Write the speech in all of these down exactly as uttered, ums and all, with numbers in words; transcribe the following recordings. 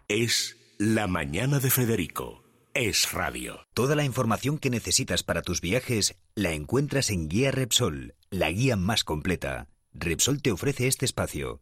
Es La Mañana de Federico. Es radio. Toda la información que necesitas para tus viajes la encuentras en Guía Repsol, la guía más completa. Repsol te ofrece este espacio.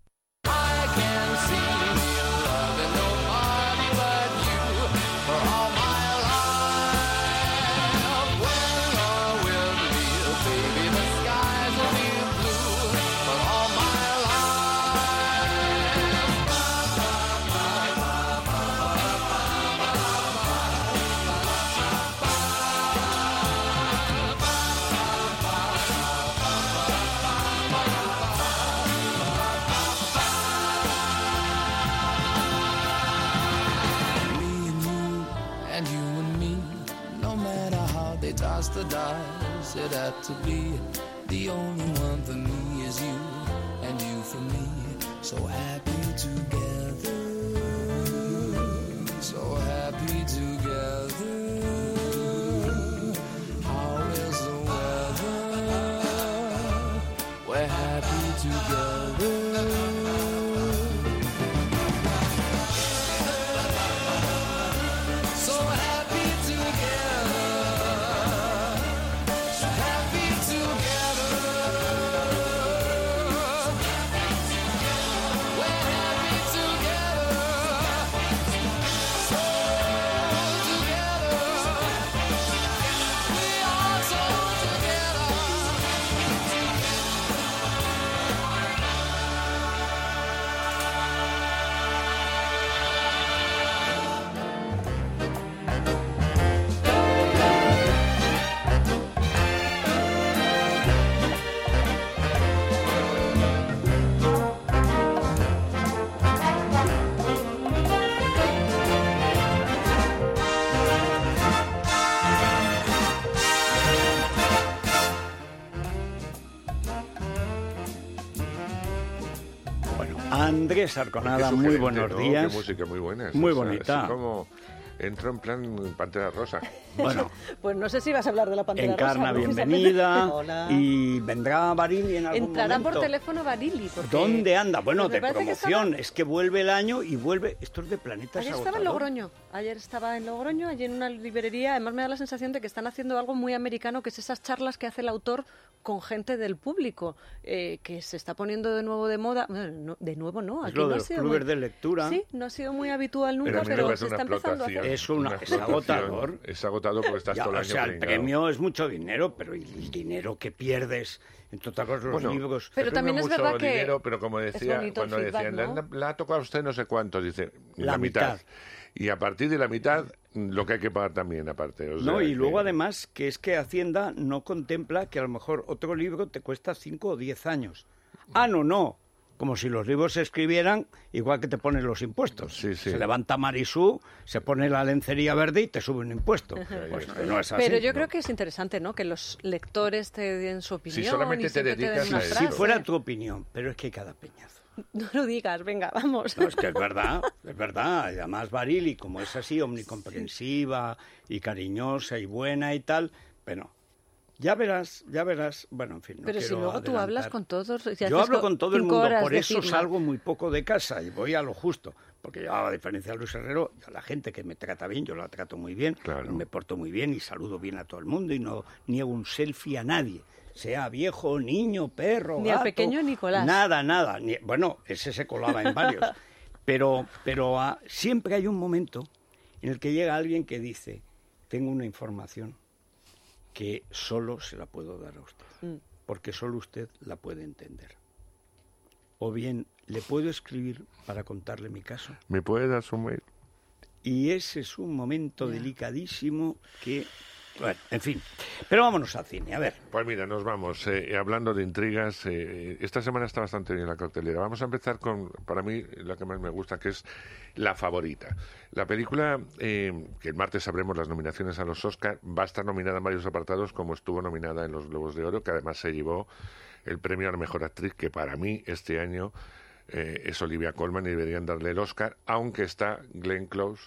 The dice, it had to be the only one for me is you, and you for me. So happy together, so happy together. How is the weather? We're happy together. Andrés Arconada, muy buenos ¿no? días. Qué música muy buena. Muy o sea, bonita. Así como entro en plan Pantera Rosa. Bueno, pues no sé si vas a hablar de la Pantera Encarna, Rosa. bienvenida. Hola. Y vendrá Barili en algún Entrará momento. por teléfono Barili. Porque... ¿Dónde anda? Bueno, Pues me de parece que promoción. estaba- Es que vuelve el año y vuelve... Esto es de Planeta Ayer estaba en Logroño, ayer estaba en Logroño, allí en una librería. Además me da la sensación de que están haciendo algo muy americano, que es esas charlas que hace el autor con gente del público, eh, que se está poniendo de nuevo de moda. Bueno, no, de nuevo no, Es aquí lo no de ha los sido clubes muy... de lectura. Sí, no ha sido muy habitual Pero nunca, a mí me pero parece se una está empezando a hacer. explotación. Es una- Una es explotación. agotador. Es agotador porque estás Ya, todo el o año sea, el pringado. premio es mucho dinero, pero ¿y el dinero que pierdes? Entre otras cosas, los Bueno, libros... Pero se también premia es verdad mucho que dinero, pero como es decía, bonito el cuando feedback, decían, ¿no? la, la ha tocado a usted no sé cuánto, dice, la, La mitad. mitad. Y a partir de la mitad, lo que hay que pagar también, aparte. O sea, No, y que- luego además que es que Hacienda no contempla que a lo mejor otro libro te cuesta cinco o diez años. Ah, no, no. Como si los libros se escribieran igual que te ponen los impuestos. Sí, sí. Se levanta Marisú, se pone la lencería verde y te sube un impuesto. Pues no es así. Pero yo ¿no? creo que es interesante, ¿no? Que los lectores te den su opinión. Si solamente y te siempre dedicas den una a eso. frase. Si fuera tu opinión, pero es que hay cada peñazo. No lo digas, venga, vamos. No, es que es verdad, es verdad. Y además Barili, como es así, omnicomprensiva y cariñosa y buena y tal, pero ya verás, ya verás. Bueno, en fin, no Pero si quiero luego tú adelantar. hablas con todos. y Yo haces hablo co- con todo el cinco mundo, horas por de eso firma. salgo muy poco de casa y voy a lo justo. Porque yo, a diferencia de Luis Herrero, yo a la gente que me trata bien, yo la trato muy bien, Claro. me porto muy bien y saludo bien a todo el mundo y no niego un selfie a nadie. Sea viejo, niño, perro, Ni al gato, pequeño Nicolás. Nada, nada. Ni- bueno, ese se colaba en varios. Pero, pero ah, siempre hay un momento en el que llega alguien que dice, tengo una información que solo se la puedo dar a usted, Mm. porque solo usted la puede entender. O bien, le puedo escribir para contarle mi caso. ¿Me puede dar su mail? Y ese es un momento Ya. delicadísimo que... Bueno, en fin. Pero vámonos al cine, a ver. Pues mira, nos vamos. Eh, hablando de intrigas, eh, esta semana está bastante bien la cartelera. Vamos a empezar con, para mí, la que más me gusta, que es La Favorita. La película, eh, que el martes sabremos las nominaciones a los Oscar, va a estar nominada en varios apartados, como estuvo nominada en los Globos de Oro, que además se llevó el premio a la mejor actriz, que para mí este año eh, es Olivia Colman y deberían darle el Oscar, aunque está Glenn Close,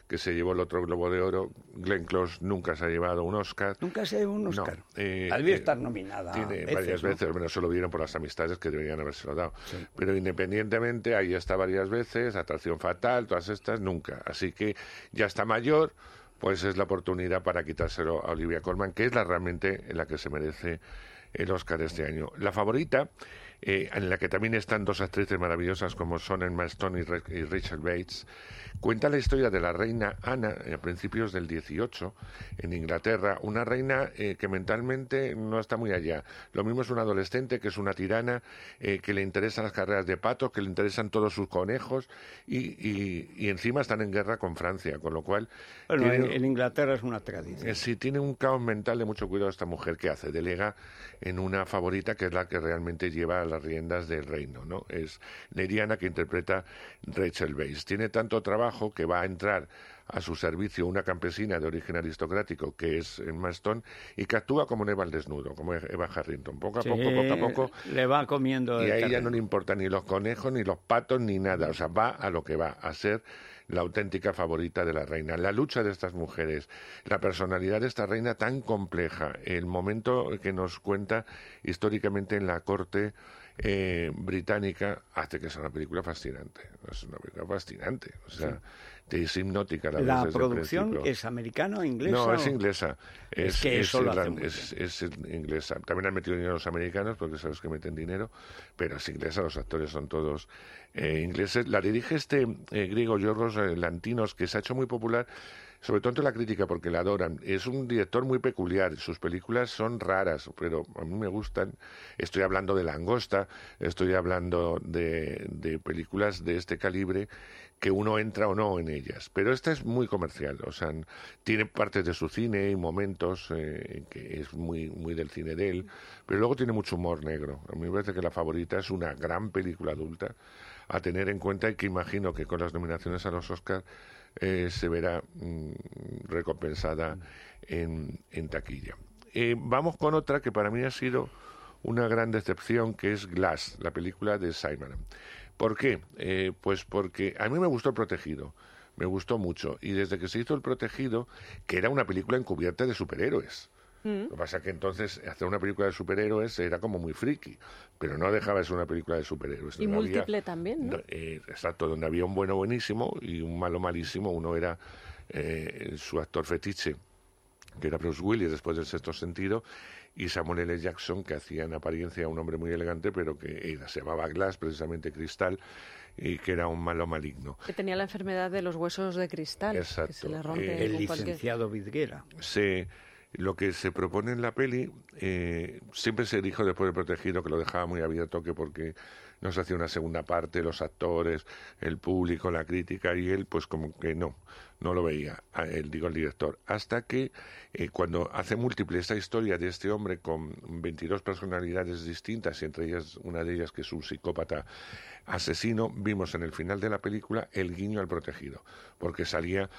que se llevó el otro Globo de Oro. Glenn Close nunca se ha llevado un Oscar. Nunca se ha llevado un Oscar. No, eh, Debía eh, estar nominada Tiene veces, varias ¿no? veces, bueno, se lo dieron por las amistades que deberían habérselo dado. Sí. Pero independientemente, ahí está varias veces, Atracción Fatal, todas estas, nunca. Así que ya está mayor, pues es la oportunidad para quitárselo a Olivia Colman, que es la realmente en la que se merece el Oscar este año. La favorita, eh, en la que también están dos actrices maravillosas como son Emma Stone y, Re- y Rachel Bates, cuenta la historia de la reina Ana a principios del dieciocho en Inglaterra, una reina eh, que mentalmente no está muy allá. Lo mismo es una adolescente que es una tirana, eh, que le interesan las carreras de patos, que le interesan todos sus conejos y, y, y encima están en guerra con Francia, con lo cual... Bueno, tiene- en, en Inglaterra es una tradición. eh, sí, tiene un caos mental de mucho cuidado esta mujer que hace, delega en una favorita que es la que realmente lleva las riendas del reino, ¿no? Es Neriana, que interpreta Rachel Bates. Tiene tanto trabajo que va a entrar a su servicio una campesina de origen aristocrático que es Emma Stone y que actúa como Eva al desnudo, como Eva Harrington. Poco a Sí, poco, poco a poco. le va comiendo Y el a ella terreno. no le importan ni los conejos, ni los patos, ni nada. O sea, va a lo que va, a ser la auténtica favorita de la reina. La lucha de estas mujeres, la personalidad de esta reina tan compleja, el momento que nos cuenta históricamente en la corte eh, británica, hace que sea una película fascinante. Es una película fascinante. O sea, te es hipnótica la, La ves desde el producción principio. es americana o inglesa. No, es o- inglesa. Es, Es que eso lo hace irlan- muy es- es inglesa. También han metido dinero los americanos, porque sabes que meten dinero, pero es inglesa, los actores son todos eh, ingleses. La dirige este eh, griego Yorgos eh, Lantinos, que se ha hecho muy popular, sobre todo entre la crítica, porque la adoran. Es un director muy peculiar, sus películas son raras, pero a mí me gustan. Estoy hablando de Langosta, estoy hablando de, de películas de este calibre, que uno entra o no en ellas. Pero esta es muy comercial, o sea, tiene partes de su cine y momentos eh, en que es muy, muy del cine de él, pero luego tiene mucho humor negro. A mí me parece que La Favorita es una gran película adulta a tener en cuenta y que imagino que con las nominaciones a los Oscars eh, se verá mm, recompensada en, en taquilla. Eh, vamos con otra que para mí ha sido una gran decepción, que es Glass, la película de Shyamalan. ¿Por qué? Eh, pues porque a mí me gustó El Protegido, me gustó mucho, y desde que se hizo El Protegido, que era una película encubierta de superhéroes. Mm. Lo que pasa es que entonces hacer una película de superhéroes era como muy friki, pero no dejaba de ser una película de superhéroes. Y donde múltiple había- también, ¿no? eh, exacto, donde había un bueno buenísimo y un malo malísimo. Uno era eh, su actor fetiche, que era Bruce Willis después del Sexto Sentido, y Samuel L. Jackson, que hacía en apariencia un hombre muy elegante, pero que era, se llamaba Glass, precisamente Cristal, y que era un malo maligno. Que tenía la enfermedad de los huesos de cristal, que Exacto. se le rompe Eh, El con cualquier... licenciado Vidguera. Se, lo que se propone en la peli, eh, siempre se dijo después de Protegido, que lo dejaba muy abierto, que porque no se hacía una segunda parte, los actores, el público, la crítica, y él pues como que no, no lo veía, a él, digo el director, hasta que eh, cuando hace múltiple esta historia de este hombre con veintidós personalidades distintas, y entre ellas una de ellas que es un psicópata asesino, vimos en el final de la película el guiño al Protegido, porque salía,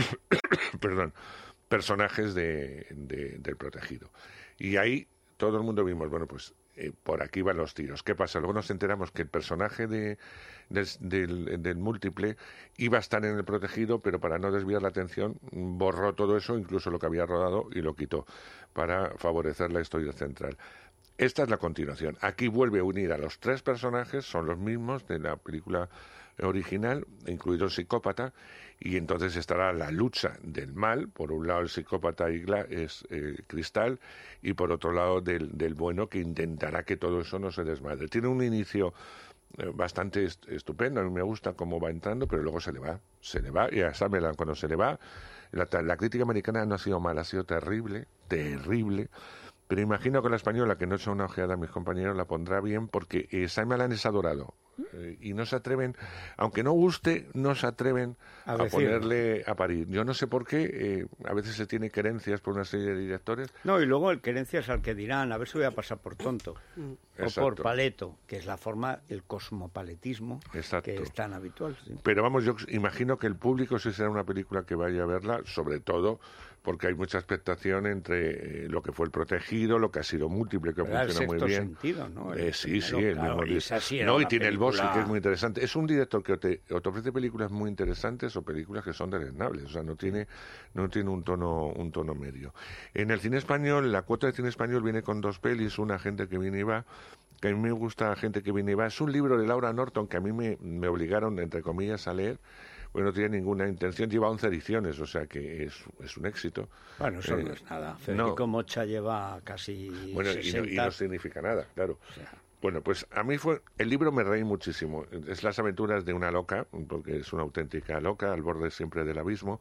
perdón, personajes de, de- del Protegido. Y ahí todo el mundo vimos, bueno, pues eh, por aquí van los tiros. ¿Qué pasa? Luego nos enteramos que el personaje de, del, del, del múltiple iba a estar en el Protegido, pero para no desviar la atención borró todo eso, incluso lo que había rodado, y lo quitó para favorecer la historia central. Esta es la continuación. Aquí vuelve a unir a los tres personajes, son los mismos de la película original, incluido el psicópata, y entonces estará la lucha del mal, por un lado el psicópata Igla es eh, Cristal, y por otro lado del, del bueno, que intentará que todo eso no se desmadre. Tiene un inicio eh, bastante est estupendo, a mí me gusta cómo va entrando, pero luego se le va, se le va, y a Shyamalan cuando se le va, la, la crítica americana no ha sido mala, ha sido terrible, terrible. Pero imagino que la española, que no echa una ojeada a mis compañeros, la pondrá bien, porque eh, Shyamalan es adorado. Eh, y no se atreven, aunque no guste, no se atreven A a, decirlo. ponerle a parir. Yo no sé por qué, eh, a veces se tiene querencias por una serie de directores. No, y luego el querencias al que dirán, a ver si voy a pasar por tonto. O Exacto. por paleto, que es la forma, el cosmopaletismo, Exacto. que es tan habitual. ¿sí? Pero vamos, yo imagino que el público sí será una película que vaya a verla, sobre todo porque hay mucha expectación entre eh, lo que fue El Protegido, lo que ha sido Múltiple, que Era el funciona muy Sexto bien. Sentido, ¿no? El Eh, sí, sí, primero, el claro, mismo y di- esa sí era no, y una tiene el película Boschi, que es muy interesante. Es un director que o te, o te ofrece películas muy interesantes o películas que son deleznables. O sea, no tiene, no tiene un tono, un tono medio. En el cine español, la cuota de cine español viene con dos pelis, una Gente que viene y va, que a mí me gusta Gente que viene y va. Es un libro de Laura Norton que a mí me, me obligaron, entre comillas, a leer. Bueno, no tiene ninguna intención, lleva once ediciones, o sea que es, es un éxito. Bueno, eso Eh, no es nada. Federico no. Mocha lleva casi Bueno, y no, sesenta. y no significa nada, claro. O sea, Bueno, pues a mí fue... El libro me reí muchísimo. Es las aventuras de una loca, porque es una auténtica loca, al borde siempre del abismo,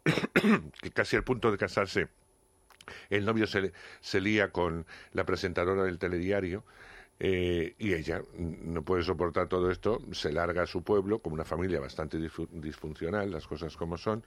que casi al punto de casarse, el novio se, se lía con la presentadora del telediario, eh, y ella no puede soportar todo esto, se larga a su pueblo, con una familia bastante disfu- disfuncional, las cosas como son,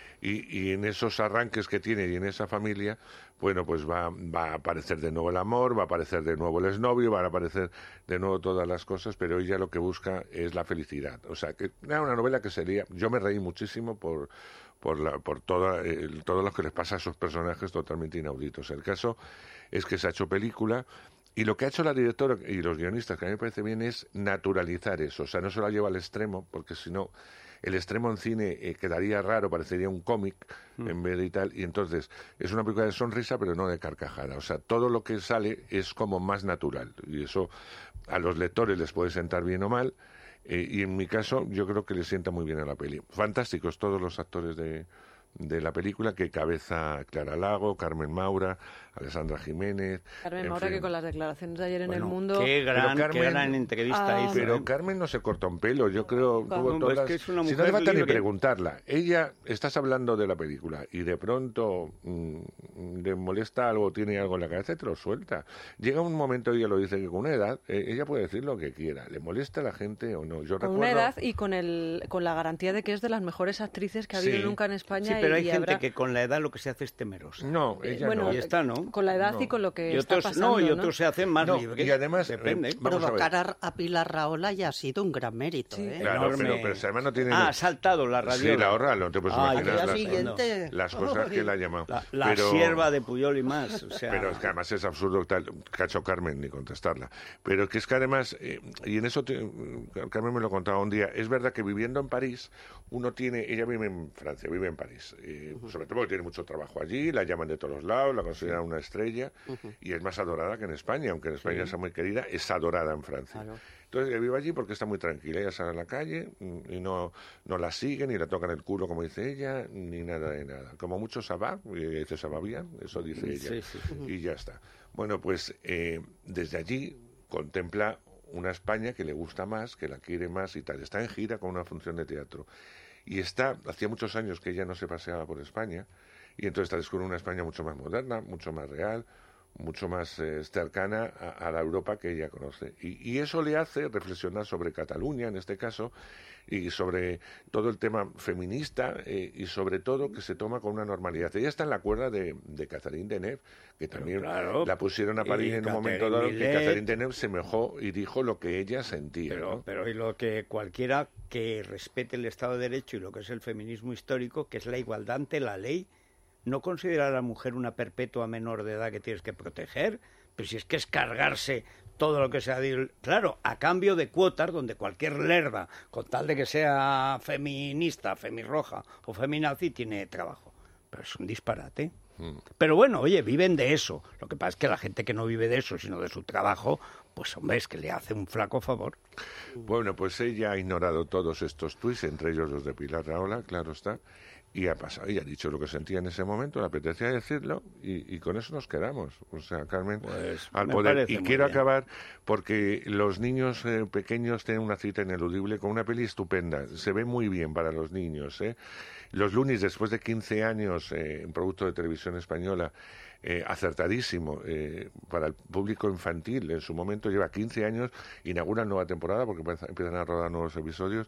y, y en esos arranques que tiene y en esa familia, bueno, pues va, va a aparecer de nuevo el amor, va a aparecer de nuevo el exnovio, van a aparecer de nuevo todas las cosas, pero ella lo que busca es la felicidad. O sea, que era una novela que sería... Yo me reí muchísimo por... por, la, por toda, eh, todo lo que les pasa a esos personajes totalmente inauditos. El caso es que se ha hecho película y lo que ha hecho la directora y los guionistas, que a mí me parece bien, es naturalizar eso. O sea, no se lo lleva al extremo, porque si no, el extremo en cine eh, quedaría raro, parecería un cómic mm. en vez de tal. Y entonces, es una película de sonrisa, pero no de carcajada. O sea, todo lo que sale es como más natural. Y eso a los lectores les puede sentar bien o mal. Eh, y en mi caso, yo creo que le sienta muy bien a la peli. Fantásticos todos los actores de, de la película, que cabeza Clara Lago, Carmen Maura, Alessandra Jiménez... Carmen Maura, fin. que con las declaraciones de ayer bueno, en El Mundo... Qué gran, Carmen, qué gran entrevista ah, hizo. Pero ¿eh? Carmen no se corta un pelo, yo creo... Claro. Tuvo No, todas, es que es una si no mujer hace falta ni libre. preguntarla. Ella, estás hablando de la película y de pronto mmm, le molesta algo, tiene algo en la cabeza y te lo suelta. Llega un momento, ella lo dice, que con una edad, eh, ella puede decir lo que quiera. ¿Le molesta a la gente o no? Yo con recuerdo... una edad y con el con la garantía de que es de las mejores actrices que ha habido Sí. nunca en España. Sí, pero y, hay y gente habrá... que con la edad lo que se hace es temerosa. No, Eh, ella bueno, no. Y está, ¿no? Con la edad No. y con lo que Y está otros, pasando, no, y ¿no? otros se hacen más No, libres. y además, eh, depende. vamos a ver. Provocar a Pilar Rahola ya ha sido un gran mérito, Sí. ¿eh? Claro, enorme. pero, pero si además no tiene... Ah, ha saltado la radio. Sí, la ahorra, no te puedes Ah, imaginar Al las, día siguiente... las cosas que la ha llamado. La, la pero, sierva de Puyol y más. O sea, Pero es que además es absurdo tal, cacho Carmen ni contestarla. Pero que es que además, eh, y en eso te- Carmen me lo contaba un día, es verdad que viviendo en París, uno tiene, ella vive en Francia, vive en París, eh, sobre todo porque tiene mucho trabajo allí, la llaman de todos lados, la consideran una estrella, y es más adorada que en España, aunque en España sea muy querida, es adorada en Francia. Claro. Entonces ella vive allí porque está muy tranquila, ella sale a la calle mm, y no, no la siguen, ni la tocan el culo como dice ella, ni nada de nada. Como mucho Sabá, y ella dice Sabá bien, eso dice ella, Sí, sí, sí. y ya está. Bueno, pues eh, desde allí contempla una España que le gusta más, que la quiere más y tal. Está en gira con una función de teatro. Y está, hacía muchos años que ella no se paseaba por España, y entonces está descubriendo una España mucho más moderna, mucho más real, mucho más eh, cercana a, a la Europa que ella conoce. Y, y eso le hace reflexionar sobre Cataluña, en este caso, y sobre todo el tema feminista, eh, y sobre todo que se toma con una normalidad. Ella está en la cuerda de, de Catherine Deneuve, que también claro, la pusieron a parir y en un Catherine momento dado, que Millet. Catherine Deneuve se mojó y dijo lo que ella sentía. Pero, ¿no? pero y lo que cualquiera que respete el Estado de Derecho y lo que es el feminismo histórico, que es la igualdad ante la ley, no considera a la mujer una perpetua menor de edad que tienes que proteger, pero si es que es cargarse todo lo que sea, claro, a cambio de cuotas donde cualquier lerda, con tal de que sea feminista, femirroja o feminazi, tiene trabajo. Pero es un disparate. Mm. Pero bueno, oye, viven de eso. Lo que pasa es que la gente que no vive de eso, sino de su trabajo, pues hombre, es que le hace un flaco favor. Bueno, pues ella ha ignorado todos estos tuits, entre ellos los de Pilar Rahola, claro está, y ha pasado, y ha dicho lo que sentía en ese momento, le apetecía decirlo, y, y con eso nos quedamos. O sea, Carmen, pues, al me poder. parece Y muy quiero bien. acabar porque los niños eh, pequeños tienen una cita ineludible con una peli estupenda. Se ve muy bien para los niños, ¿eh? Los Lunis, después de quince años, eh, un producto de televisión española, eh, acertadísimo eh, para el público infantil. En su momento lleva quince años, inaugura nueva temporada porque empiezan a rodar nuevos episodios.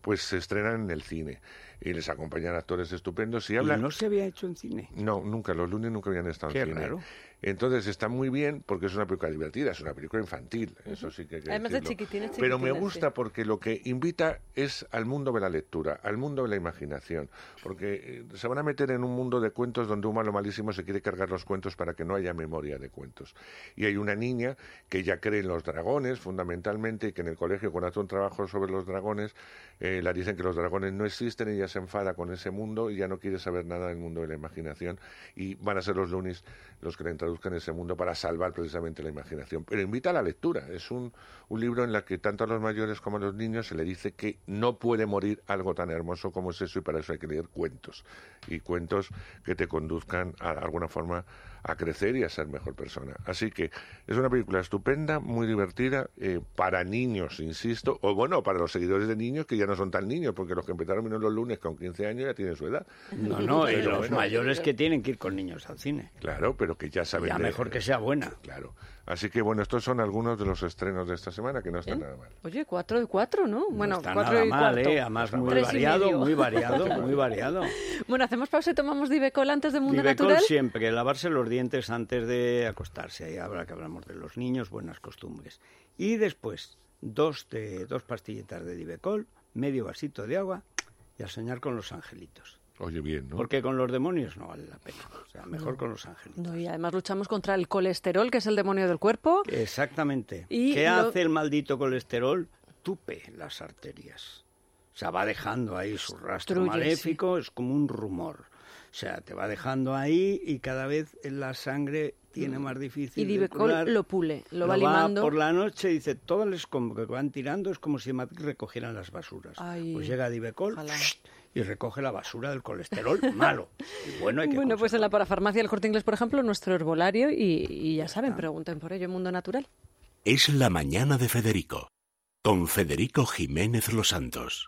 pues se estrenan en el cine y les acompañan actores estupendos. Y hablan... ¿Y no se había hecho en cine? No, nunca, los lunes nunca habían estado Qué en cine. raro. Entonces está muy bien porque es una película divertida, es una película infantil, uh-huh. Eso sí que hay que Además de decirlo. chiquitines, chiquitines, Pero me gusta sí. porque lo que invita es al mundo de la lectura, al mundo de la imaginación, porque eh, se van a meter en un mundo de cuentos donde un malo malísimo se quiere cargar los cuentos para que no haya memoria de cuentos. Y hay una niña que ya cree en los dragones, fundamentalmente, y que en el colegio, cuando hace un trabajo sobre los dragones, eh, le dicen que los dragones no existen, y ella se enfada con ese mundo y ya no quiere saber nada del mundo de la imaginación, y van a ser los Loonies los que le introduzcan ese mundo para salvar precisamente la imaginación. Pero invita a la lectura. Es un, un libro en el que tanto a los mayores como a los niños se le dice que no puede morir algo tan hermoso como es eso, y para eso hay que leer cuentos. Y cuentos que te conduzcan a, de alguna forma a crecer y a ser mejor persona. Así que es una película estupenda, muy divertida, eh, para niños, insisto, o bueno, para los seguidores de niños que ya no son tan niños, porque los que empezaron menos los lunes con quince años ya tienen su edad. No, no, y Pero los bueno, mayores que tienen que ir con niños al cine. Claro, pero que ya saben... Ya de- mejor que sea buena. Claro. Así que bueno, estos son algunos de los estrenos de esta semana, que no están Bien. nada mal. Oye, cuatro y cuatro, ¿no? No Bueno, está cuatro nada y mal, cuarto. ¿eh? Además muy Tres y variado, medio. muy variado, muy variado. Bueno, hacemos pausa y tomamos Divecol antes de Mundo Divecol Natural. siempre, lavarse los dientes antes de acostarse. Ahí habrá que hablamos de los niños, buenas costumbres. Y después, dos, de, dos pastillitas de Divecol, medio vasito de agua y a soñar con los angelitos. Oye, bien, ¿no? Porque con los demonios no vale la pena. O sea, mejor con los angelitos. No, y además luchamos contra el colesterol, que es el demonio del cuerpo. Exactamente. Y ¿Qué lo- hace el maldito colesterol? Tupe las arterias. O sea, va dejando ahí su rastro Obstruye, maléfico, es como un rumor. O sea, te va dejando ahí y cada vez la sangre tiene más difícil Y de Divecol curar. lo pule, lo, Lo va limando. por la noche, dice, todos los como que van tirando es como si en Madrid recogieran las basuras. Ay, pues llega Divecol ojalá. y recoge la basura del colesterol malo. Y bueno, hay que Bueno, pues en la conservarlo. parafarmacia del Corte Inglés, por ejemplo, nuestro herbolario y, y ya saben, pregunten por ello en Mundo Natural. Es la mañana de Federico, con Federico Jiménez Los Santos.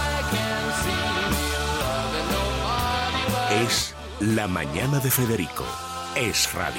Es la mañana de Federico. Es radio.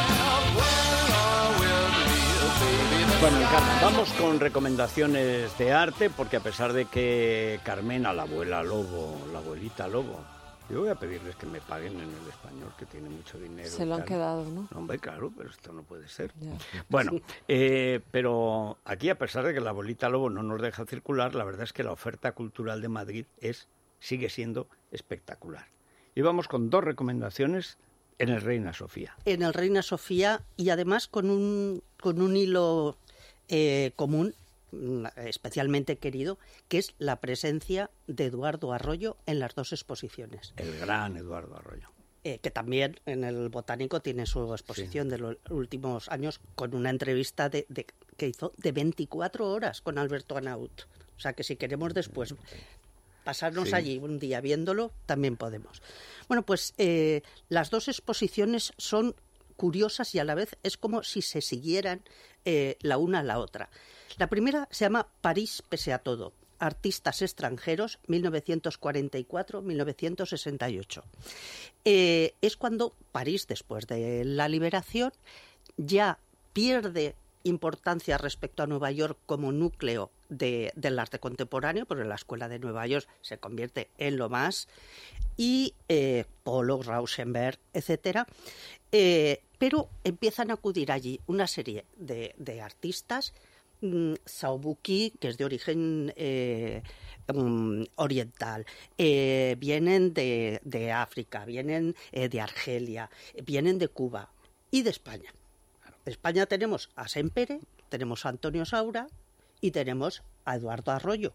Bueno, Carmen, vamos con recomendaciones de arte, porque a pesar de que Carmena, la abuela lobo, la abuelita lobo, yo voy a pedirles que me paguen en el español, que tiene mucho dinero. Se y lo han tal. quedado, ¿no? Hombre, claro, pero esto no puede ser. Ya. Bueno, eh, pero aquí, a pesar de que la abuelita lobo no nos deja circular, la verdad es que la oferta cultural de Madrid es, sigue siendo espectacular. Y vamos con dos recomendaciones en el Reina Sofía. En el Reina Sofía, y además con un, con un hilo eh, común, mm, especialmente querido, que es la presencia de Eduardo Arroyo en las dos exposiciones. El gran Eduardo Arroyo. Eh, que también en el Botánico tiene su exposición de los últimos años, con una entrevista de, de, que hizo de veinticuatro horas con Alberto Anaut. O sea que si queremos después pasarnos Sí. allí un día viéndolo, también podemos. Bueno, pues eh, las dos exposiciones son curiosas y a la vez es como si se siguieran eh, la una a la otra. La primera se llama París pese a todo, artistas extranjeros, mil novecientos cuarenta y cuatro a mil novecientos sesenta y ocho. Eh, es cuando París, después de la liberación, ya pierde importancia respecto a Nueva York como núcleo de, del arte contemporáneo, porque la Escuela de Nueva York se convierte en lo más, y eh, Pollock, Rauschenberg, etcétera, eh, pero empiezan a acudir allí una serie de, de artistas, mm, Saubuki, que es de origen eh, um, oriental, eh, vienen de, de África, vienen eh, de Argelia, vienen de Cuba y de España. De España tenemos a Sempere, tenemos a Antonio Saura y tenemos a Eduardo Arroyo,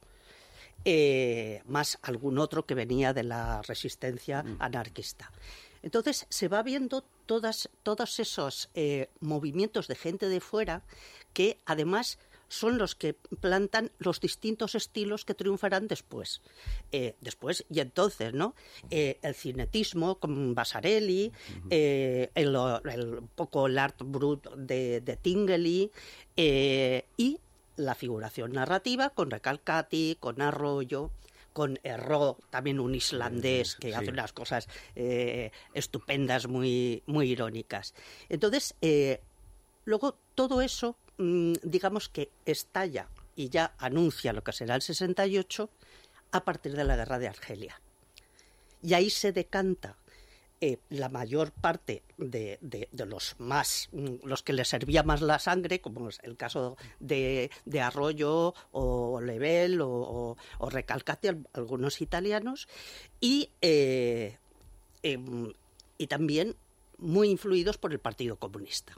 eh, más algún otro que venía de la resistencia anarquista. Entonces se va viendo todas, todos esos eh, movimientos de gente de fuera que además son los que plantan los distintos estilos que triunfarán después. Eh, después y entonces, ¿no? Eh, el cinetismo con Vasarely, eh, el, el poco el art brut de, de Tinguely, eh, y la figuración narrativa con Recalcati, con Arroyo, con Herró, también un islandés que Sí. hace unas cosas eh, estupendas, muy, muy irónicas. Entonces, eh, luego todo eso, digamos que estalla y ya anuncia lo que será el sesenta y ocho, a partir de la guerra de Argelia. Y ahí se decanta eh, la mayor parte de, de, de los más, los que les servía más la sangre, como es el caso de, de Arroyo o Lebel o, o, o Recalcati, algunos italianos, y, eh, eh, y también muy influidos por el Partido Comunista.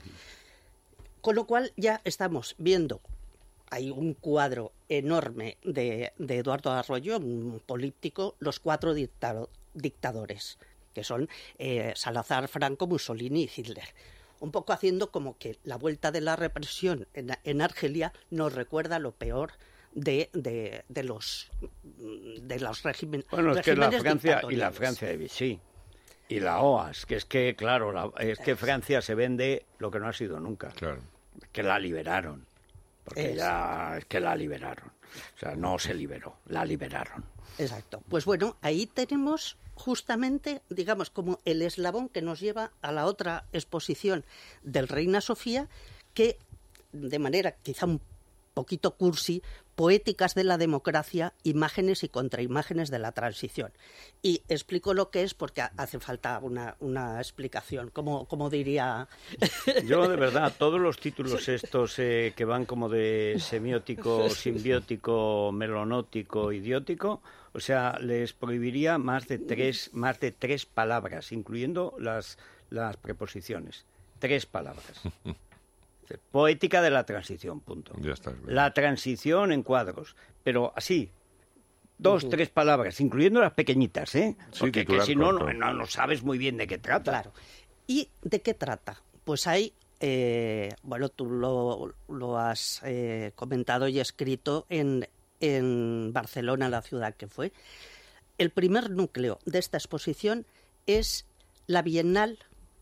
Con lo cual ya estamos viendo, hay un cuadro enorme de, de Eduardo Arroyo, un político, los cuatro dictado, dictadores, que son eh, Salazar, Franco, Mussolini y Hitler. Un poco haciendo como que la vuelta de la represión en, en Argelia nos recuerda lo peor de, de, de los de los régimen, bueno, es regímenes que la Francia y la dictatoriales. Francia de Vichy y la O A S, que es que, claro, la, es que Francia se vende lo que no ha sido nunca. Claro. Que la liberaron. Porque Es. ya es que la liberaron. O sea, no se liberó, la liberaron. Exacto. Pues bueno, ahí tenemos justamente, digamos, como el eslabón que nos lleva a la otra exposición del Reina Sofía, que de manera quizá un poquito cursi, poéticas de la democracia, imágenes y contraimágenes de la transición. Y explico lo que es porque hace falta una, una explicación, como, como diría... Yo, de verdad, todos los títulos estos eh, que van como de semiótico, simbiótico, melonótico, idiótico, o sea, les prohibiría más de tres, más de tres palabras, incluyendo las, las preposiciones. Tres palabras. Poética de la transición, punto. Ya está. La transición en cuadros, pero así, dos, uh-huh. tres palabras, incluyendo las pequeñitas, ¿eh? Sí, porque que si no, no, no, no sabes muy bien de qué trata. Claro. ¿Y de qué trata? Pues hay, eh, bueno, tú lo, lo has eh, comentado y escrito en, en Barcelona, la ciudad que fue. El primer núcleo de esta exposición es la Bienal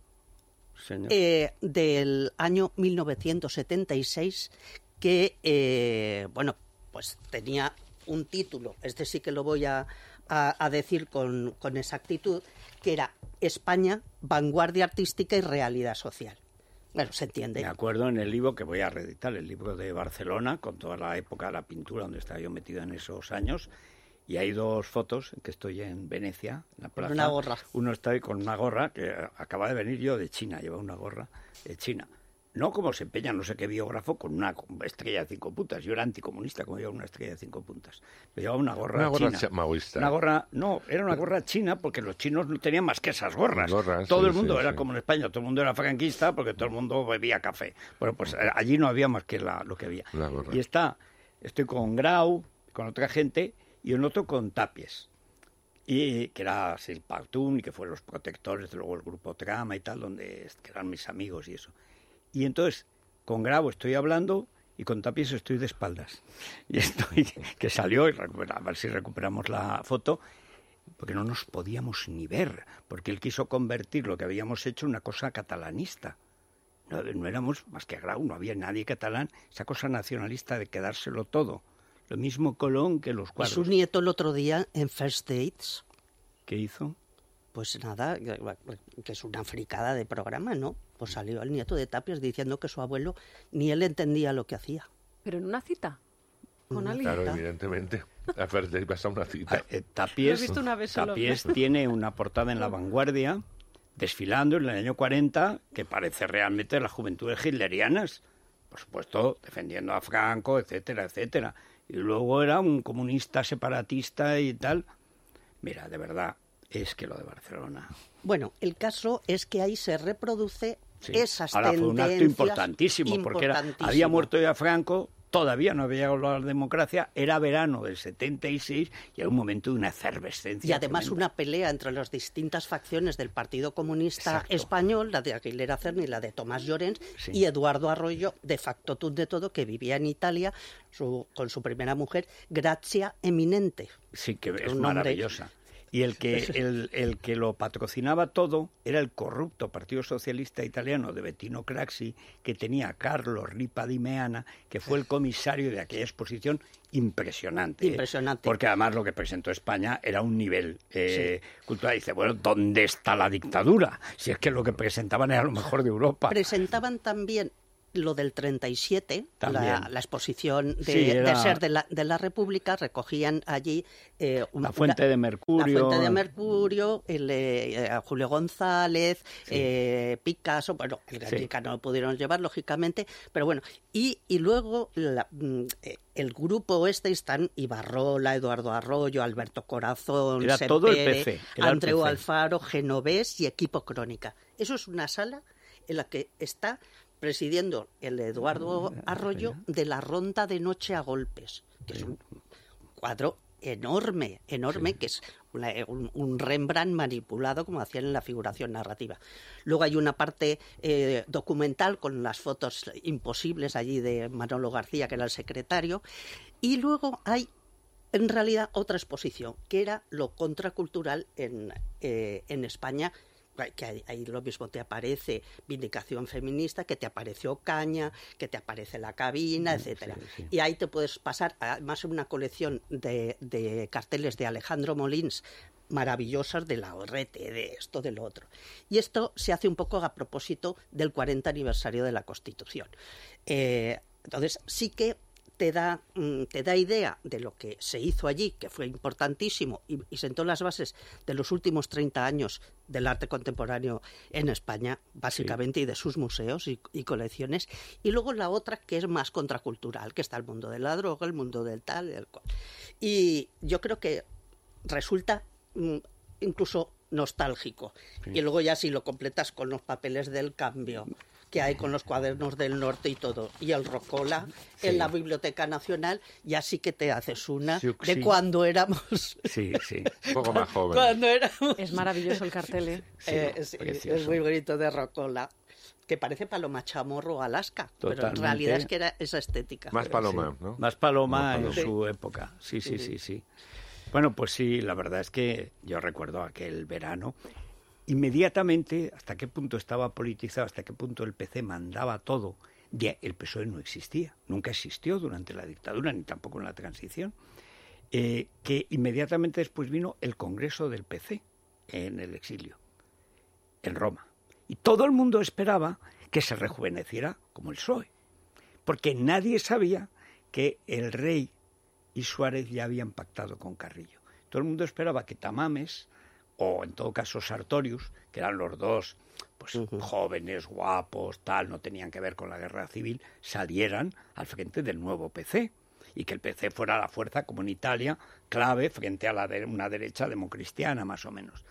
Eh, del año mil novecientos setenta y seis, que, eh, bueno, pues tenía un título, este sí que lo voy a, a, a decir con, con exactitud, que era España, vanguardia artística y realidad social. Bueno, se entiende. Me acuerdo en el libro que voy a reeditar, el libro de Barcelona, con toda la época de la pintura, donde estaba yo metido en esos años. Y hay dos fotos, que estoy en Venecia, en la plaza. Con una gorra. Uno está ahí con una gorra, que acaba de venir yo de China, lleva una gorra de China. No como se empeña, no sé qué biógrafo, con una estrella de cinco puntas. Yo era anticomunista, como llevaba una estrella de cinco puntas. Pero llevaba una gorra una gorra china. maoísta. Una gorra, no, era una gorra china, porque los chinos no tenían más que esas gorras. Gorras, todo sí, el mundo sí, era sí. como en España, todo el mundo era franquista, porque todo el mundo bebía café. Bueno, pues allí no había más que la, lo que había. La gorra. Y está, estoy con Grau, con otra gente, y en otro con Tapies, y que era Sil Partún, y que fueron los protectores de luego el grupo Trama y tal, donde que eran mis amigos y eso. Y entonces, con Grau estoy hablando y con Tapies estoy de espaldas. Y estoy, que salió, y recupera, a ver si recuperamos la foto, porque no nos podíamos ni ver, porque él quiso convertir lo que habíamos hecho en una cosa catalanista. No, no éramos más que Grau, no había nadie catalán, esa cosa nacionalista de quedárselo todo. Lo mismo Colón que los cuadros. ¿Y su nieto el otro día en First Dates? ¿Qué hizo? Pues nada, que es una fricada de programa, ¿no? Pues salió el nieto de Tapies diciendo que su abuelo ni él entendía lo que hacía. ¿Pero en una cita? ¿Con alguien? Claro, evidentemente. A ver, te ibas a una cita. Eh, Tapies, Lo he visto una vez solo. Tapies tiene una portada en La Vanguardia, desfilando en el año cuarenta, que parece realmente las juventudes hitlerianas. Por supuesto, defendiendo a Franco, etcétera, etcétera. Y luego era un comunista separatista y tal. Mira, de verdad, es que lo de Barcelona... Bueno, el caso es que ahí se reproduce sí. esas Ahora tendencias. Ahora fue un acto importantísimo, porque era, había muerto ya Franco, todavía no había llegado la democracia, era verano del setenta y seis y era un momento de una efervescencia. Y además tremenda. una pelea entre las distintas facciones del Partido Comunista Exacto. Español, la de Aguilera Cerny y la de Tomás Llorens, sí. y Eduardo Arroyo, de factotum de todo, que vivía en Italia su, con su primera mujer, Grazia Eminente. Sí, que es un nombre... maravillosa. Y el que, el, el que lo patrocinaba todo era el corrupto Partido Socialista Italiano de Bettino Craxi, que tenía a Carlo Ripa di Meana, que fue el comisario de aquella exposición impresionante. Impresionante. ¿eh? Porque además lo que presentó España era un nivel eh, sí. cultural. Dice, bueno, ¿dónde está la dictadura? Si es que lo que presentaban era lo mejor de Europa. Presentaban también lo del treinta y siete, la, la exposición de, sí, era... de ser de la, de la República, recogían allí... Eh, un, la Fuente de Mercurio. La Fuente de Mercurio, el, eh, Julio González, sí. eh, Picasso, bueno, el Guernica sí. no lo pudieron llevar, lógicamente, pero bueno, y, y luego la, el grupo este están Ibarrola, Eduardo Arroyo, Alberto Corazón, era todo el P C, era Andreu el P C. Alfaro, Genovés y Equipo Crónica. Eso es una sala en la que está presidiendo el Eduardo Arroyo de La Ronda de Noche a Golpes, que es un cuadro enorme, enorme, sí. que es una, un, un Rembrandt manipulado como hacían en la figuración narrativa. Luego hay una parte eh, documental con las fotos imposibles allí de Manolo García, que era el secretario, y luego hay en realidad otra exposición, que era lo contracultural en, eh, en España, que ahí, ahí lo mismo te aparece Vindicación Feminista, que te apareció Caña, que te aparece La Cabina, etcétera. Sí, sí. Y ahí te puedes pasar, además en una colección de, de carteles de Alejandro Molins, maravillosas, de la Orrete, de esto, de lo otro. Y esto se hace un poco a propósito del cuarenta aniversario de la Constitución. Eh, entonces, sí que te da, te da idea de lo que se hizo allí, que fue importantísimo y, y sentó las bases de los últimos treinta años del arte contemporáneo en España, básicamente, sí. y de sus museos y, y colecciones. Y luego la otra, que es más contracultural, que está el mundo de la droga, el mundo del tal, del cual. Y yo creo que resulta mm, incluso nostálgico. Sí. Y luego ya si lo completas con los papeles del cambio que hay con los cuadernos del norte y todo, y el Rocola sí. en la Biblioteca Nacional, ya sí que te haces una sí, de sí. cuando éramos... Sí, sí. Un poco más joven. Cuando éramos... Es maravilloso el cartel, ¿eh? Sí, eh, sí, es muy bonito, de Rocola, que parece Paloma Chamorro Alaska, Totalmente. Pero en realidad es que era esa estética. Más Paloma, sí. ¿no? Más Paloma en sí. su época, sí, sí, sí, sí, sí. Bueno, pues sí, la verdad es que yo recuerdo aquel verano... Inmediatamente, hasta qué punto estaba politizado, hasta qué punto el P C mandaba todo, el P S O E no existía, nunca existió durante la dictadura, ni tampoco en la transición, eh, que inmediatamente después vino el Congreso del P C en el exilio, en Roma. Y todo el mundo esperaba que se rejuveneciera como el P S O E, porque nadie sabía que el rey y Suárez ya habían pactado con Carrillo. Todo el mundo esperaba que Tamames, o en todo caso Sartorius, que eran los dos pues uh-huh. jóvenes, guapos, tal, no tenían que ver con la guerra civil, salieran al frente del nuevo P C y que el P C fuera la fuerza, como en Italia, clave frente a la de una derecha democristiana, más o menos.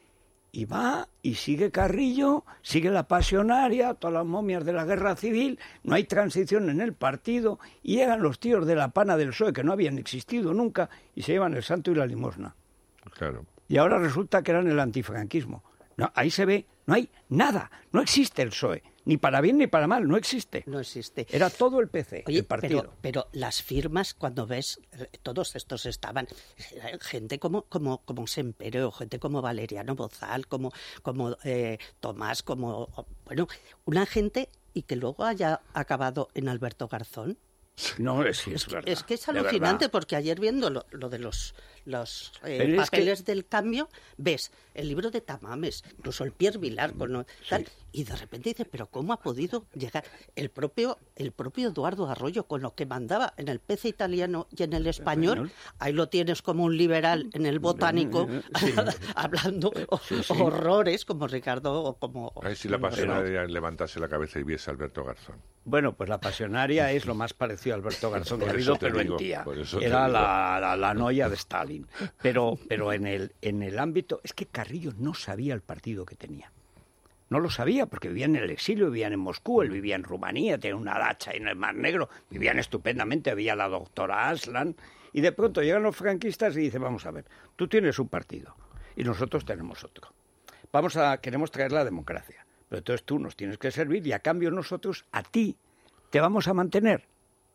Y va y sigue Carrillo, sigue la pasionaria, todas las momias de la guerra civil, no hay transición en el partido, y llegan los tíos de la pana del P S O E, que no habían existido nunca, y se llevan el santo y la limosna. Claro. Y ahora resulta que eran el antifranquismo. No, ahí se ve, no hay nada, no existe el P S O E, ni para bien ni para mal, no existe. No existe. Era todo el P C, Oye, el partido. Pero, pero las firmas, cuando ves, todos estos estaban, gente como, como, como Sempereo, gente como Valeriano Bozal, como, como eh, Tomás, como, bueno, una gente, y que luego haya acabado en Alberto Garzón. No, es, es, es, verdad, es que es alucinante, porque ayer viendo lo, lo de los, los eh, papeles es que... del cambio, ves el libro de Tamames, incluso el Pierre Vilar, con, tal, sí. y de repente dices, pero ¿cómo ha podido llegar el propio el propio Eduardo Arroyo con lo que mandaba en el P C italiano y en el español? ¿El español? Ahí lo tienes como un liberal en el botánico, sí. hablando sí, sí. horrores, como Ricardo o como... Ahí sí la pasionaria levantase la cabeza y viese a Alberto Garzón. Bueno, pues la pasionaria es lo más parecido a Alberto Garzón que ha habido, pero en tía. Era la, la, la noia de Stalin. Pero, pero en el, en el ámbito... Es que Carrillo no sabía el partido que tenía. No lo sabía, porque vivían en el exilio, vivían en Moscú, él vivía en Rumanía, tenía una dacha en el Mar Negro, vivían estupendamente, había la doctora Aslan, y de pronto llegan los franquistas y dicen, vamos a ver, tú tienes un partido y nosotros tenemos otro. Vamos a, queremos traer la democracia, pero entonces tú nos tienes que servir y a cambio nosotros, a ti, te vamos a mantener.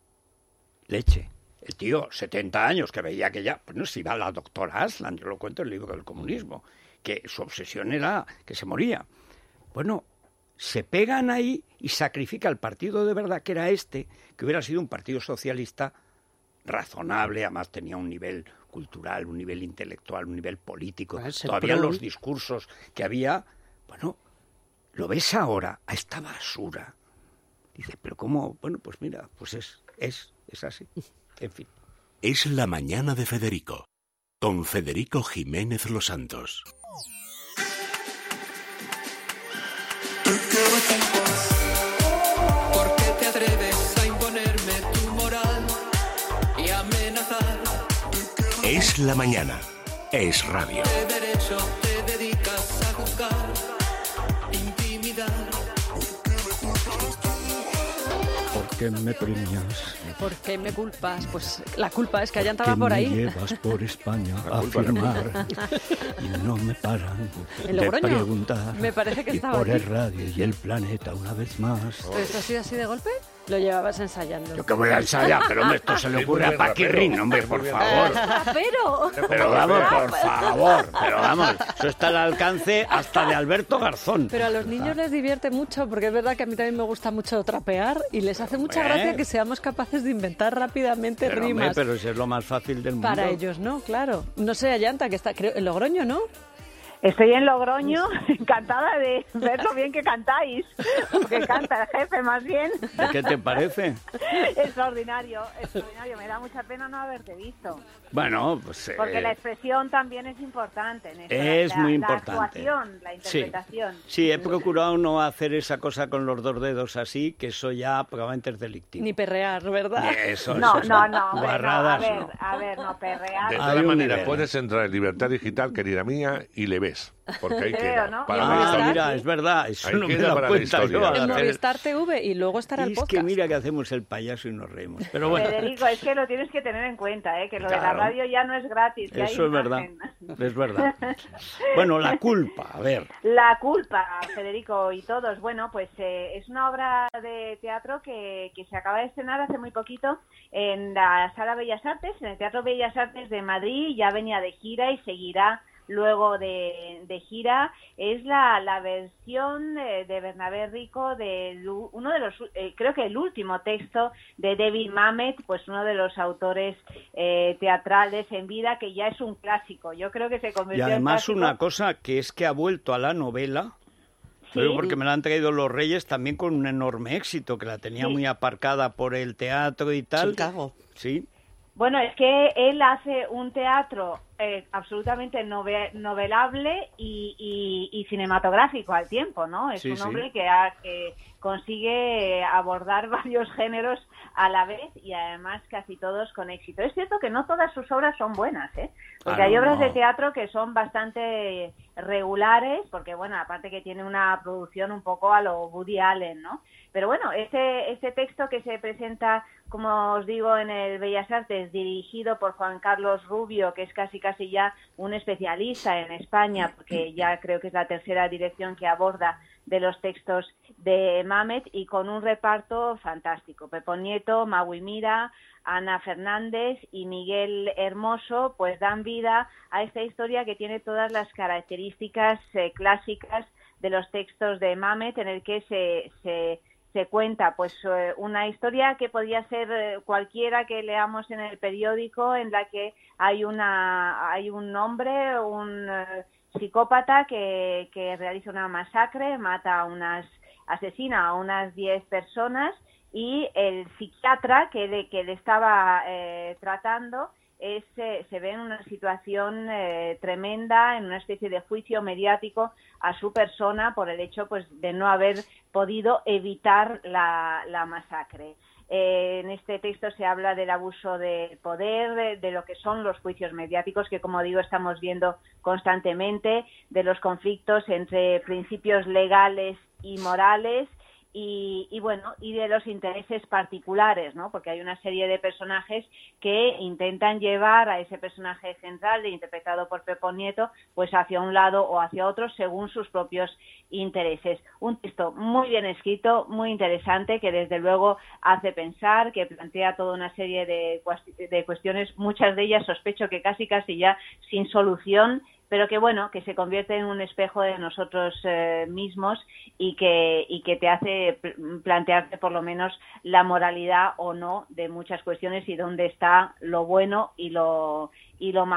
Leche. El tío, setenta años, que veía que ya, pues no se iba a la doctora Aslan, yo lo cuento en el libro del comunismo, que su obsesión era que se moría. Bueno, se pegan ahí y sacrifica el partido de verdad, que era este, que hubiera sido un partido socialista razonable, además tenía un nivel cultural, un nivel intelectual, un nivel político. Todavía pro... los discursos que había, bueno, lo ves ahora, a esta basura. Dice, pero ¿cómo? Bueno, pues mira, pues es, es, es así. En fin. Es la mañana de Federico, con Federico Jiménez Los Santos. ¿Por qué te atreves a imponerme tu moral y amenazar? Es la mañana. Es radio. ¿Qué derecho te dedicas a juzgar, intimidar? ¿Por qué me premias? ¿Por qué me culpas? Pues la culpa es que Allanta ¿Por va qué por me ahí. llevas por España a firmar y no me paran ¿En de Logroño? preguntar? Me parece que y estaba por aquí. el radio y el planeta una vez más. ¿Pero esto ha sido así de golpe? Lo llevabas ensayando. Yo que voy a ensayar, pero hombre, esto se le ocurre a Paquirrín, hombre, por favor. ¡Pero! Pero vamos, por favor, pero vamos, eso está al alcance hasta de Alberto Garzón. Pero a los niños les divierte mucho, porque es verdad que a mí también me gusta mucho trapear y les hace mucha Hombre. gracia que seamos capaces de inventar rápidamente Pero, hombre, rimas. pero eso es lo más fácil del mundo. Para ellos no, claro. No sé, Allanta, que está creo, en Logroño, ¿no? Estoy en Logroño, encantada de ver lo bien que cantáis, o que canta el jefe más bien. ¿Qué te parece? Extraordinario, extraordinario. Me da mucha pena no haberte visto. Bueno, pues... Porque eh, la expresión también es importante en esto. Es la, muy la importante. actuación, la interpretación. Sí, sí, he procurado no hacer esa cosa con los dos dedos así, que eso ya probablemente es delictivo. Ni perrear, ¿verdad? Eso, No, eso no, son no, hombre, no, a guarradas, ver, no. a ver, no, perrear. De Hay todas un maneras, nivel. puedes entrar en Libertad Digital, querida mía, y le ves. Porque ahí Te queda. veo, ¿no? Para Y la en Ah, historia. Movistar, mira, sí. es verdad, eso Ahí no me queda he dado para la cuenta historia. yo al En hacer- Movistar T V y luego estará el Es podcast. que mira que hacemos el payaso y nos reímos. Pero bueno, Federico, es que lo tienes que tener en cuenta, ¿eh? Que lo de la Claro. radio ya no es gratis. Que hay eso es verdad, imagen. es verdad. Bueno, la culpa, a ver. La culpa, Federico y todos. Bueno, pues eh, es una obra de teatro que, que se acaba de estrenar hace muy poquito en la Sala Bellas Artes, en el Teatro Bellas Artes de Madrid. Ya venía de gira y seguirá luego de, de gira. Es la, la versión de, de Bernabé Rico de lu- uno de los, eh, creo que el último texto de David Mamet, pues uno de los autores eh, teatrales en vida, que ya es un clásico. Yo creo que se Y convirtió en además clásico. una cosa que es que ha vuelto a la novela, Sí. pero porque me la han traído los Reyes también con un enorme éxito, que la tenía Sí. muy aparcada por el teatro y tal. Chicago. Sí, Bueno, es que él hace un teatro eh, absolutamente nove- novelable y, y- y cinematográfico al tiempo, ¿no? Es Sí, un sí. hombre que, ha- que consigue abordar varios géneros a la vez y además casi todos con éxito. Es cierto que no todas sus obras son buenas, ¿eh? Porque Ah, hay no, obras no. de teatro que son bastante regulares, porque, bueno, aparte que tiene una producción un poco a lo Woody Allen, ¿no? Pero bueno, este, este texto que se presenta, como os digo, en el Bellas Artes, dirigido por Juan Carlos Rubio, que es casi casi ya un especialista en España, porque ya creo que es la tercera dirección que aborda de los textos de Mamet, y con un reparto fantástico. Pepo Nieto, Magui Mira, Ana Fernández y Miguel Hermoso, pues dan vida a esta historia que tiene todas las características eh, clásicas de los textos de Mamet, en el que se, se, se cuenta pues eh, una historia que podría ser eh, cualquiera que leamos en el periódico, en la que hay una hay un hombre, un eh, psicópata que, que realiza una masacre, mata a unas, asesina a unas diez personas, y el psiquiatra que le, que le estaba eh, tratando es, eh, se ve en una situación eh, tremenda, en una especie de juicio mediático a su persona por el hecho pues de no haber podido evitar la, la masacre. Eh, en este texto se habla del abuso de poder, de, de lo que son los juicios mediáticos, que, como digo, estamos viendo constantemente, de los conflictos entre principios legales y morales, y, y bueno, y de los intereses particulares, ¿no? Porque hay una serie de personajes que intentan llevar a ese personaje central, interpretado por Pepo Nieto, pues hacia un lado o hacia otro según sus propios intereses. Un texto muy bien escrito, muy interesante, que desde luego hace pensar, que plantea toda una serie de, de cuestiones, muchas de ellas sospecho que casi casi ya sin solución, pero que bueno, que se convierte en un espejo de nosotros eh, mismos, y que y que te hace plantearte por lo menos la moralidad o no de muchas cuestiones, y dónde está lo bueno y lo y lo malo.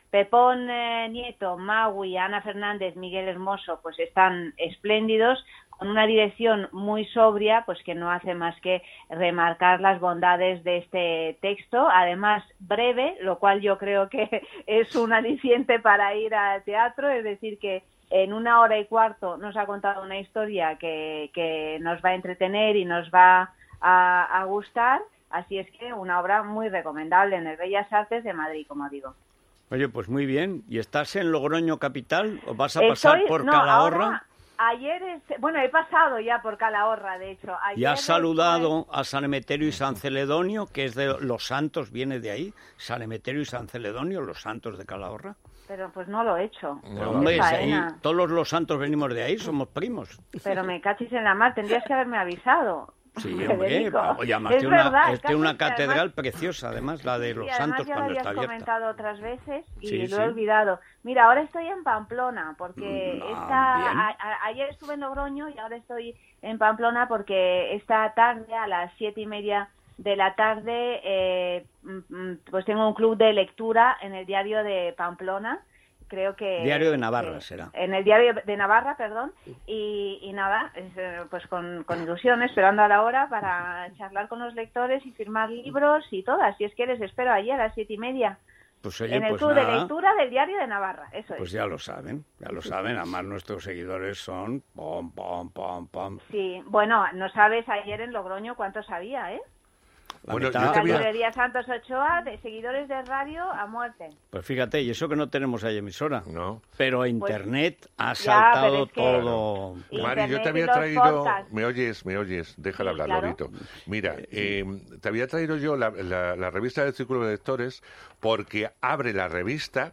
Pepón eh, Nieto, Magui, Ana Fernández, Miguel Hermoso, pues están espléndidos, con una dirección muy sobria, pues que no hace más que remarcar las bondades de este texto, además breve, lo cual yo creo que es un aliciente para ir al teatro, es decir que en una hora y cuarto nos ha contado una historia que, que nos va a entretener y nos va a, a gustar, así es que una obra muy recomendable en el Bellas Artes de Madrid, como digo. Oye, pues muy bien. ¿Y estás en Logroño capital o vas a Estoy, pasar por no, Calahorra? Ahora, ayer, es, bueno, he pasado ya por Calahorra, de hecho. Ayer Y has saludado fue... a San Emeterio y San Celedonio, que es de los santos, viene de ahí. San Emeterio y San Celedonio, los santos de Calahorra. Pero pues no lo he hecho. Pero, hombre, ahí, todos los santos venimos de ahí, somos primos. Pero me cachis en la mar, tendrías que haberme avisado. Sí, hombre, oye, además es tiene una, verdad, es una casi, catedral además, preciosa, además, la de los sí, santos ya cuando está lo habías abierta. comentado otras veces y Sí, lo sí. he olvidado. Mira, ahora estoy en Pamplona, porque Ah, esta, bien. a, a, ayer estuve en Logroño y ahora estoy en Pamplona porque esta tarde, a las siete y media de la tarde, eh, pues tengo un club de lectura en el diario de Pamplona. Creo que... Diario de Navarra, eh, será. En el diario de Navarra, perdón, y, y nada, es, eh, pues con, con ilusión, esperando a la hora para charlar con los lectores y firmar libros y todas. Y es que les espero ayer a las siete y media. Pues oye, en el pues club nada, de lectura del diario de Navarra, eso pues es. ya lo saben, ya lo saben. Además nuestros seguidores son pom, pom, pom, pom. Sí, bueno, no sabes ayer en Logroño cuántos había, ¿eh? La Bueno, mitad- yo La te voy a- librería Santos Ochoa, de seguidores de radio a muerte. Pues fíjate, y eso que no tenemos ahí emisora. No. Pero Internet ha ya, saltado pero es que- todo. Y Mari, yo Internet te y había los traído... podcasts. ¿Me oyes? ¿Me oyes? Déjala Sí, hablar, claro. Lorito. Mira, eh, te había traído yo la, la, la revista del Círculo de Lectores porque abre la revista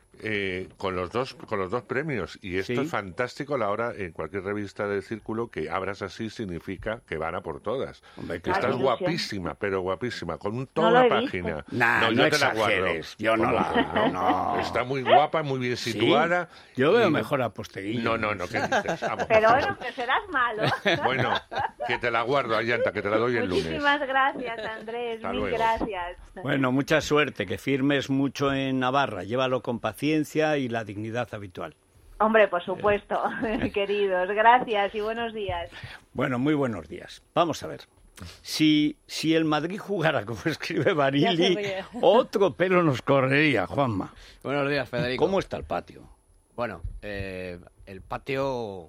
eh, con los dos con los dos premios. Y esto Sí. es fantástico a la hora, en cualquier revista del Círculo, que abras así significa que van a por todas. Hombre, Que claro. estás Qué ilusión. guapísima, pero guapísima, con un No toda lo he la visto. página. Nah, no yo te la guardo. exageres, yo no ¿Cómo la- que no. Está muy guapa, muy bien Sí, situada. yo veo y- mejor a Posteguillo. No, no, no, ¿qué dices? Vamos. Pero bueno, que serás malo. Bueno, que te la guardo, Ayanta, que te la doy el lunes. Muchísimas gracias, Andrés, Hasta mil luego. gracias. Bueno, mucha suerte, que firmes mucho en Navarra. Llévalo con paciencia y la dignidad habitual. Hombre, por supuesto, queridos, gracias y buenos días. Bueno, muy buenos días. Vamos a ver. Si, si el Madrid jugara como escribe Ya se Barili, ríe. otro pelo nos correría, Juanma. Buenos días, Federico. ¿Cómo está el patio? Bueno, eh, el patio...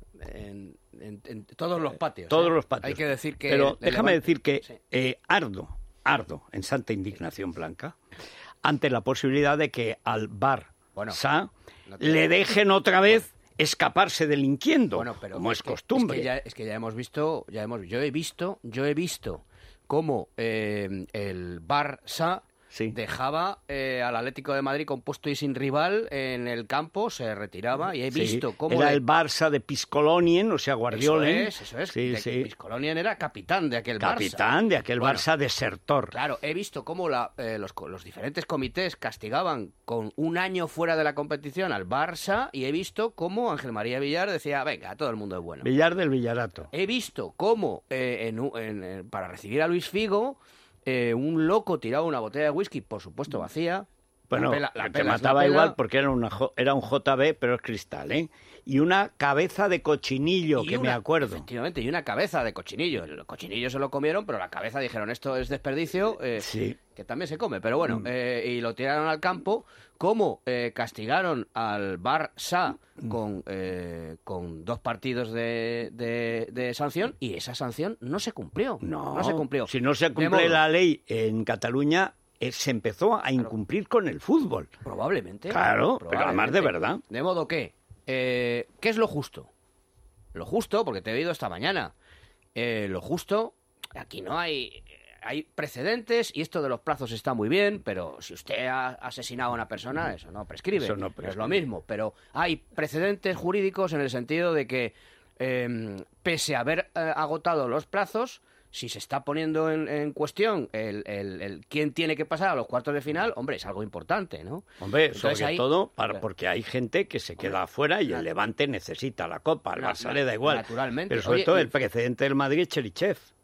En, en- en todos los patios. Todos ¿eh? los patios. Hay que decir que... Pero el déjame Levante- decir que Sí. eh, ardo, ardo, en santa indignación blanca, ante la posibilidad de que al Barça Bueno, no te- le dejen otra vez escaparse delinquiendo, Bueno, pero como es, que- costumbre. Es que, ya, es que ya hemos visto, ya hemos, yo he visto, yo he visto cómo eh, el Barça Sí. dejaba eh, al Atlético de Madrid compuesto y sin rival en el campo, se retiraba y he Sí, visto cómo era le- el Barça de Piscolonien, o sea, Guardiola. Eso es, eso es. Sí, de- sí. Piscolonian era capitán de aquel Barça. Capitán de aquel Bueno, Barça desertor. Claro, he visto cómo la, eh, los, co- los diferentes comités castigaban con un año fuera de la competición al Barça y he visto cómo Ángel María Villar decía, venga, todo el mundo es bueno. Villar del Villarato. He visto cómo eh, en un- en- en- para recibir a Luis Figo eh, un loco tiraba una botella de whisky, por supuesto vacía. Bueno, La pela- la te pela es la mataba pela. igual porque era, una, jo- era un J B, pero es cristal, ¿eh? Y una cabeza de cochinillo, Y que me una- acuerdo. Efectivamente, y una cabeza de cochinillo. El cochinillo se lo comieron, pero la cabeza dijeron, esto es desperdicio, eh, Sí. que también se come. Pero bueno, Mm. eh, y lo tiraron al campo. ¿Cómo eh, castigaron al Barça con, eh, con dos partidos de, de- de sanción? Y esa sanción no se cumplió. No, se cumplió. Si no se De cumple modo- la ley en Cataluña, eh, se empezó a incumplir con el fútbol. Probablemente. Claro, pero además de probablemente. verdad. De modo que, eh, ¿qué es lo justo? Lo justo, porque te he oído esta mañana, eh, lo justo, aquí no hay... Hay precedentes y esto de los plazos está muy bien, pero si usted ha asesinado a una persona, eso no prescribe. Eso no Es prescribe. lo mismo, pero hay precedentes jurídicos en el sentido de que, eh, pese a haber eh, agotado los plazos, si se está poniendo en, en cuestión el, el- el quién tiene que pasar a los cuartos de final, hombre, es algo importante, ¿no? Hombre, Entonces sobre ahí- todo para, porque hay gente que se queda afuera y el Levante necesita la Copa. Al Na- Barça le da igual. naturalmente. Pero sobre Oye, todo y- el precedente del Madrid es Cherichev.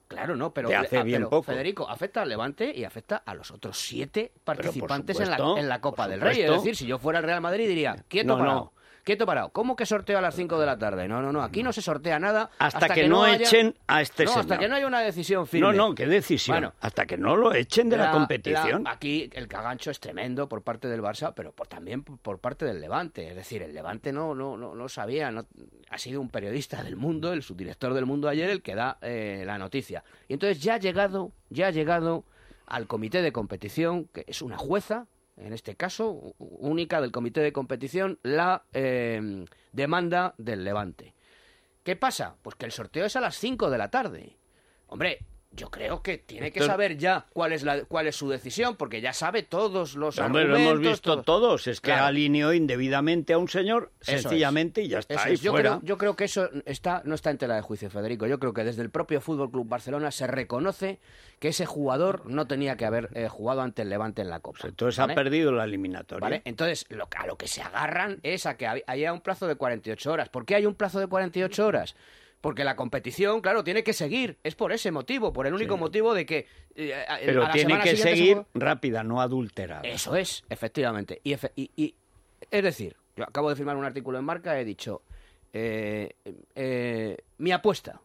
Claro, no, pero, Te hace ah, bien pero, poco. Federico, afecta al Levante y afecta a los otros siete participantes en, supuesto, la, en la Copa por del Rey. Es supuesto. decir, si yo fuera el Real Madrid diría, quieto No, parado, no. quieto parado. ¿Cómo que sorteo a las cinco de la tarde? No, no, no, aquí no, no se sortea nada. Hasta, que, no haya... echen a este no, señor. hasta que no haya una decisión firme. No, no, ¿qué decisión? Bueno, hasta que no lo echen de la, la- competición. la- aquí el cagancho es tremendo por parte del Barça, pero por, también por, por parte del Levante. Es decir, el Levante no, no, no, no sabía, no, ha sido un periodista del Mundo, el subdirector del Mundo ayer, el que da eh, la noticia. Y entonces ya ha llegado, ya ha llegado al comité de competición, que es una jueza, en este caso, u- única del comité de competición, la eh, demanda del Levante. ¿Qué pasa? Pues que el sorteo es a las cinco de la tarde. Hombre, yo creo que tiene que Esto- saber ya cuál es la cuál es su decisión, porque ya sabe todos los Hombre, lo argumentos. hemos visto todo. todos. Es que Claro. alineó indebidamente a un señor, Eso sencillamente, y ya está, Eso ahí es. Yo, fuera. creo, yo creo que eso está no está en tela de juicio, Federico. Yo creo que desde el propio Fútbol Club Barcelona se reconoce que ese jugador no tenía que haber eh, jugado ante el Levante en la Copa. Entonces ¿vale? ha perdido la eliminatoria. ¿Vale? Entonces, lo, a lo que se agarran es a que hab- haya un plazo de cuarenta y ocho horas. ¿Por qué hay un plazo de cuarenta y ocho horas? Porque la competición, claro, tiene que seguir. Es por ese motivo, por el único Sí. motivo de que... eh, a- Pero a la tiene semana que siguiente se seguir juega- rápida, no adulterada. Eso es, efectivamente. Y, efe- y- y- es decir, yo acabo de firmar un artículo en Marca, he dicho, eh, eh, mi apuesta,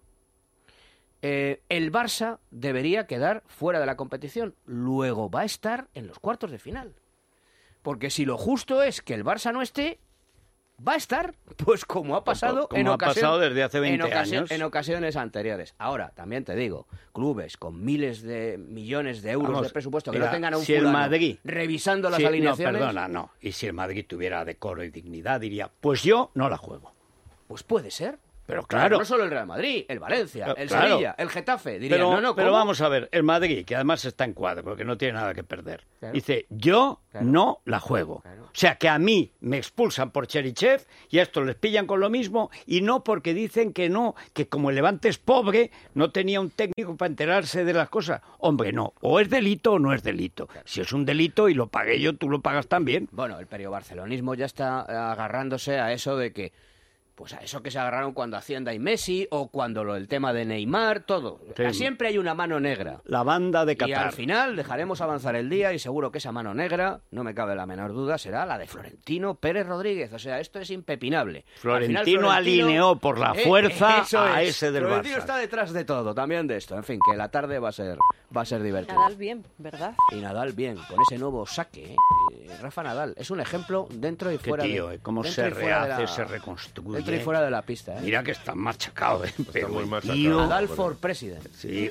eh, el Barça debería quedar fuera de la competición, luego va a estar en los cuartos de final. Porque si lo justo es que el Barça no esté, va a estar, pues como ha pasado, Como en, ha ocasión- pasado desde hace veinte en ocasio- años. en ocasiones anteriores. Ahora, también te digo, clubes con miles de millones de euros Vamos, de presupuesto que mira, no tengan a un si el fulano Madrid- revisando las Sí, alineaciones, No, perdona, no. Y si el Madrid tuviera decoro y dignidad, diría, pues yo no la juego. pues puede ser. Pero claro. No solo el Real Madrid, el Valencia, Pero el claro. Sevilla, el Getafe. Dirían, Pero, no, no, pero ¿cómo? vamos a ver, el Madrid, que además está en cuadro, porque no tiene nada que perder, Claro. dice, yo Claro. no la juego. Claro. O sea, que a mí me expulsan por Cherichev y a estos les pillan con lo mismo, y no porque dicen que no, que como el Levante es pobre, no tenía un técnico para enterarse de las cosas. Hombre, no, o es delito o no es delito. Si es un delito y lo pagué yo, tú lo pagas también. Bueno, el periobarcelonismo ya está eh, agarrándose a eso de que, pues a eso que se agarraron cuando Hacienda y Messi, o cuando lo, el tema de Neymar, todo. Sí. Siempre hay una mano negra. La banda de Y Qatar. al final dejaremos avanzar el día y seguro que esa mano negra, no me cabe la menor duda, será la de Florentino Pérez Rodríguez. O sea, esto es impepinable. Florentino, Al final, Florentino- alineó por la Eh, fuerza eso a es. ese del Florentino Barça. está detrás de todo, también de esto. En fin, que la tarde va a ser, va a ser divertida. Nadal bien, ¿verdad? Y Nadal bien, con ese nuevo saque. ¿eh? Eh, Rafa Nadal es un ejemplo dentro y Qué fuera tío, de eh, cómo dentro se y fuera de rehace, la- se reconstruye. Dentro y fuera de la pista. ¿eh? Mira que está machacado, ¿eh? Pero muy el machacado. tío- Nadal for president. Sí,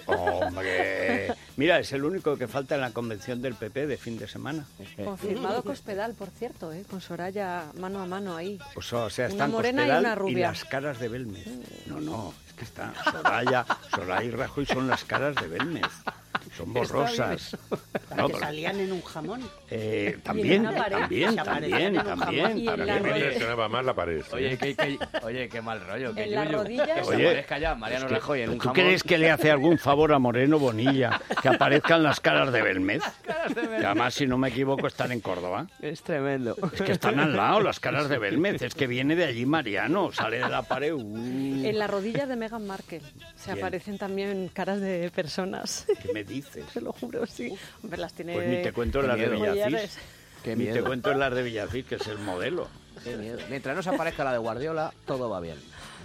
hombre. Mira, es el único que falta en la convención del P P de fin de semana. Confirmado Cospedal, por cierto, ¿eh? Con Soraya mano a mano ahí. Pues, o sea, Una están morena y Cospedal una rubia. las caras de Belmez. No, no, es que están Soraya, Soraya y Rajoy son las caras de Belmez. Son borrosas. No, que pero- salían en un jamón. eh, también, una pared. también, Se aparecían también, en un también, jamón. Y en la también. Me rodilla. impresionaba más la pared. ¿eh? Oye, qué, qué- oye, qué mal rollo. Que En las yuyu. rodillas- Que se Oye, aparezca ya Mariano Es que, Rajoy en un ¿tú jamón. crees que le hace algún favor a Moreno Bonilla que aparezcan las caras de Belmez? Que además, si no me equivoco, están en Córdoba. Es tremendo. Es que están al lado las caras de Belmez. Es que viene de allí Mariano, sale de la pared. uh, En la rodilla de Meghan Markle se Bien. aparecen también caras de personas. ¿Qué me dices? Te lo juro, sí. Hombre, las tiene... Pues ni te cuento qué las de miedo. Villacís. Mollares. Qué Ni te miedo. cuento las de Villacís, que es el modelo. Qué miedo. Mientras no se aparezca la de Guardiola, todo va bien.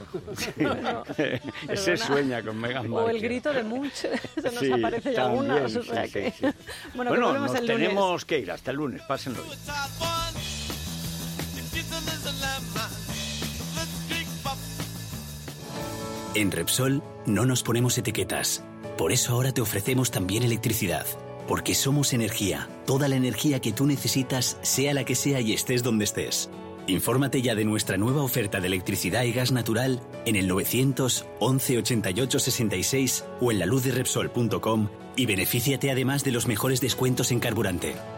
Ese perdona. sueña con Meghan Markle. O el grito de Munch, se nos Sí, aparece ya también, algunas. O sí, sea sí, que... sí. Bueno, que Bueno, volvemos nos el lunes. tenemos que ir hasta el lunes. Pásenlo bien. En Repsol no nos ponemos etiquetas. Por eso ahora te ofrecemos también electricidad. Porque somos energía. Toda la energía que tú necesitas, sea la que sea y estés donde estés. Infórmate ya de nuestra nueva oferta de electricidad y gas natural en el novecientos once ochenta y ocho sesenta y seis o en la luz de repsol punto com y benefíciate además de los mejores descuentos en carburante.